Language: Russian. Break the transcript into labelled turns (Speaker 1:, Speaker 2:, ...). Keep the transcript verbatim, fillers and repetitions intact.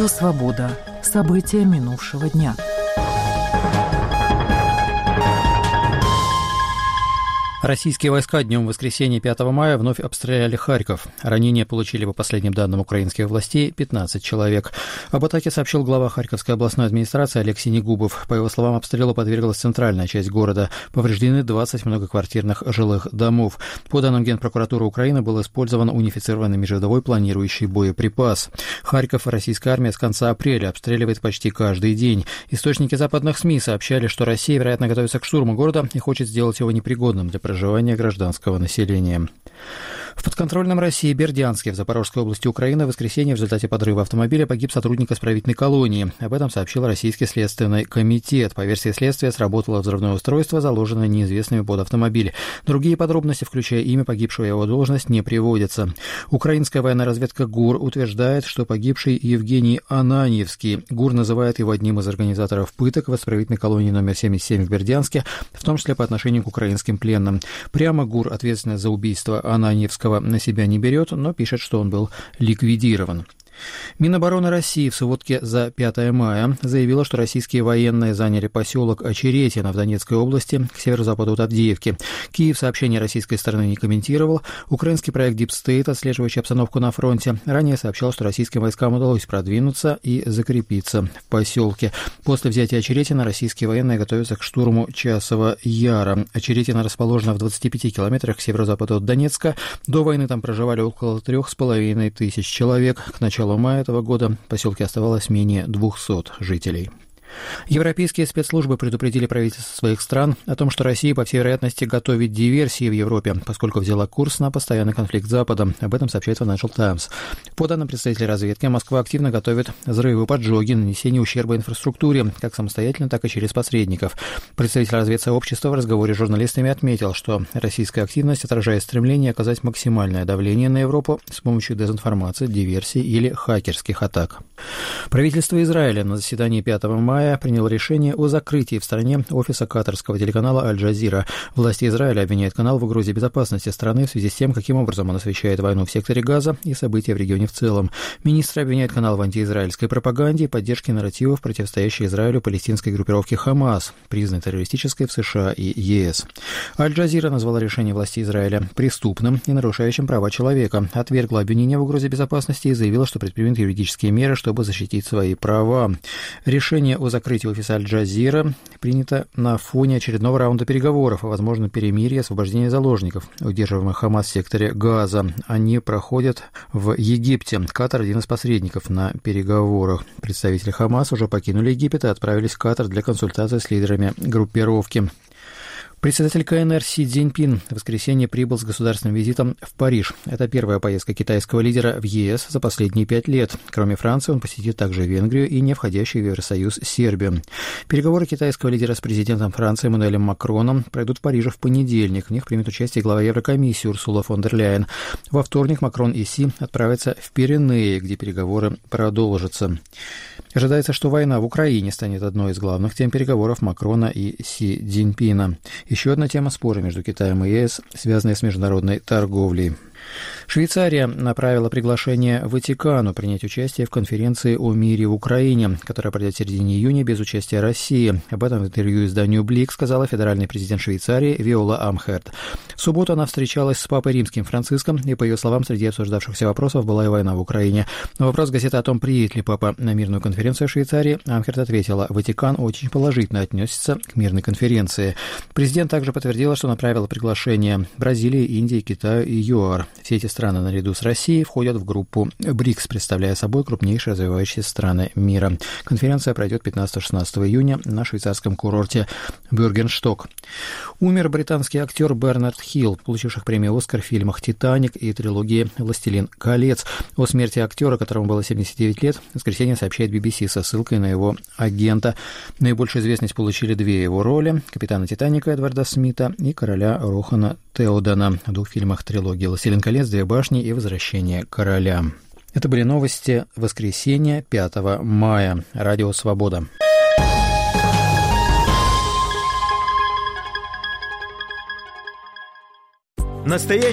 Speaker 1: Радио «Свобода». События минувшего дня.
Speaker 2: Российские войска днем воскресенья пятого мая вновь обстреляли Харьков. Ранения получили, по последним данным украинских властей, пятнадцать человек. Об атаке сообщил глава Харьковской областной администрации Алексей Негубов. По его словам, обстрелу подверглась центральная часть города. Повреждены двадцать многоквартирных жилых домов. По данным Генпрокуратуры Украины, был использован унифицированный межвидовой планирующий боеприпас. Харьков российская армия с конца апреля обстреливает почти каждый день. Источники западных СМИ сообщали, что Россия, вероятно, готовится к штурму города и хочет сделать его непригодным для проживания гражданского населения. В подконтрольном России Бердянске в Запорожской области Украины в воскресенье в результате подрыва автомобиля погиб сотрудник исправительной колонии. Об этом сообщил Российский следственный комитет. По версии следствия, сработало взрывное устройство, заложенное неизвестными под автомобиль. Другие подробности, включая имя погибшего и его должность, не приводятся. Украинская военная разведка ГУР утверждает, что погибший Евгений Ананьевский. ГУР называет его одним из организаторов пыток в исправительной колонии номер семьдесят семь в Бердянске, в том числе по отношению к украинским пленным. Прямо ГУР ответственность за убийство Ананьевского на себя не берет, но пишет, что он был ликвидирован. Минобороны России в сводке за пятое мая заявила, что российские военные заняли поселок Очеретино в Донецкой области к северо-западу от Авдеевки. Киев сообщение российской стороны не комментировал. Украинский проект Deep State, отслеживающий обстановку на фронте, ранее сообщал, что российским войскам удалось продвинуться и закрепиться в поселке. После взятия Очеретина российские военные готовятся к штурму Часова Яра. Очеретино расположено в двадцати пяти километрах к северо-западу от Донецка. До войны там проживали около трех с половиной тысяч человек. К началу мая этого года в поселке оставалось менее двухсот жителей. Европейские спецслужбы предупредили правительства своих стран о том, что Россия, по всей вероятности, готовит диверсии в Европе, поскольку взяла курс на постоянный конфликт с Западом. Об этом сообщает Financial Times. По данным представителей разведки, Москва активно готовит взрывы, поджоги, нанесение ущерба инфраструктуре, как самостоятельно, так и через посредников. Представитель разведсообщества в разговоре с журналистами отметил, что российская активность отражает стремление оказать максимальное давление на Европу с помощью дезинформации, диверсий или хакерских атак. Правительство Израиля на заседании пятого мая принял решение о закрытии в стране офиса катарского телеканала «Аль-Джазира». Власти Израиля обвиняют канал в угрозе безопасности страны в связи с тем, каким образом он освещает войну в секторе Газа и события в регионе в целом. Министры обвиняют канал в антиизраильской пропаганде и поддержке нарративов, противостоящей Израилю палестинской группировки «Хамас», признанной террористической в США и ЕС. «Аль-Джазира» назвала решение властей Израиля преступным и нарушающим права человека, отвергла обвинения в угрозе безопасности и заявила, что предпримет юридические меры, чтобы защитить свои права. Решение о закрытие офиса «Аль-Джазира» принято на фоне очередного раунда переговоров о возможном перемирии и освобождении заложников, удерживаемых Хамас в секторе Газа. Они проходят в Египте. Катар – один из посредников на переговорах. Представители Хамас уже покинули Египет и отправились в Катар для консультаций с лидерами группировки. Председатель КНР Си Цзиньпин в воскресенье прибыл с государственным визитом в Париж. Это первая поездка китайского лидера в ЕС за последние пять лет. Кроме Франции, он посетит также Венгрию и не входящую в Евросоюз Сербию. Переговоры китайского лидера с президентом Франции Эммануэлем Макроном пройдут в Париже в понедельник. В них примет участие глава Еврокомиссии Урсула фон дер Ляйен. Во вторник Макрон и Си отправятся в Пиренеи, где переговоры продолжатся. Ожидается, что война в Украине станет одной из главных тем переговоров Макрона и Си Цзиньпина. Еще одна тема спора между Китаем и ЕС, связанная с международной торговлей. Швейцария направила приглашение Ватикану принять участие в конференции о мире в Украине, которая пройдет в середине июня без участия России. Об этом в интервью изданию «Блик» сказала федеральный президент Швейцарии Виола Амхерт. В субботу она встречалась с папой римским Франциском, и, по ее словам, среди обсуждавшихся вопросов была и война в Украине. На вопрос газеты о том, приедет ли папа на мирную конференцию в Швейцарии, Амхерт ответила: «Ватикан очень положительно отнесется к мирной конференции». Президент также подтвердила, что направила приглашение Бразилии, Индии, Китаю и ЮАР. Все эти страны наряду с Россией входят в группу БРИКС, представляя собой крупнейшие развивающиеся страны мира. Конференция пройдет пятнадцатого-шестнадцатого июня на швейцарском курорте Бюргеншток. Умер британский актер Бернард Хилл, получивший премию «Оскар» в фильмах «Титаник» и трилогии «Властелин колец». О смерти актера, которому было семьдесят девять лет, в воскресенье сообщает би би си со ссылкой на его агента. Наибольшую известность получили две его роли – капитана «Титаника» Эдварда Смита и короля Рохана Теодена в двух фильмах трилогии «Властелин колец», «Две башни» и «Возвращение короля». Это были новости воскресенья пятого мая. Радио «Свобода».
Speaker 3: Настоящий